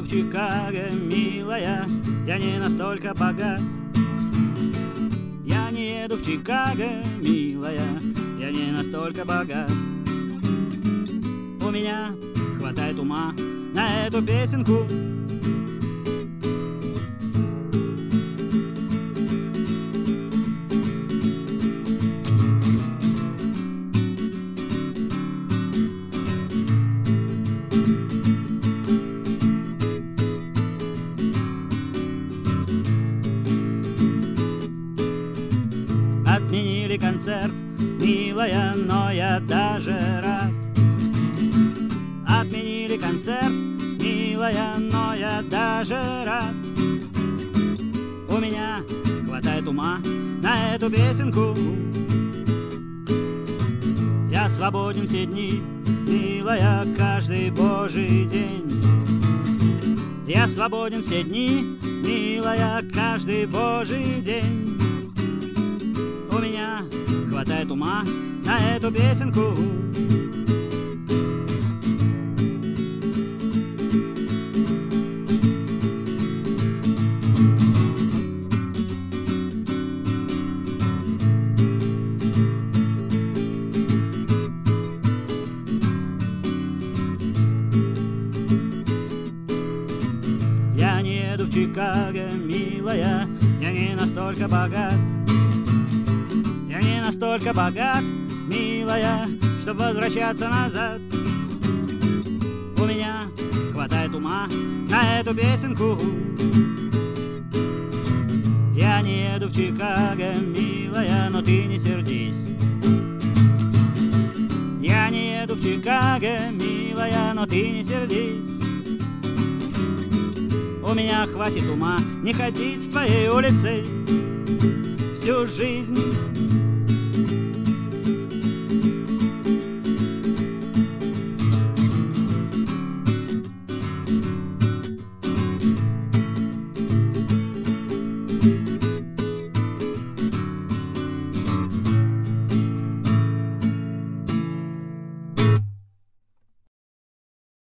в Чикаго, милая, я не настолько богат. Я не еду в Чикаго, милая, я не настолько богат. У меня хватает ума на эту песенку. Отменили концерт, милая, но я даже рад. Отменили концерт, милая, но я даже рад. У меня хватает ума на эту песенку. Я свободен все дни, милая, каждый божий день. Я свободен все дни, милая, каждый божий день. У меня хватает ума на эту песенку. Я не еду в Чикаго, милая, я не настолько богат. Я не настолько богат, милая, чтоб возвращаться назад. У меня хватает ума на эту песенку. Я не еду в Чикаго, милая, но ты не сердись. Я не еду в Чикаго, милая, но ты не сердись. У меня хватит ума не ходить с твоей улицей всю жизнь.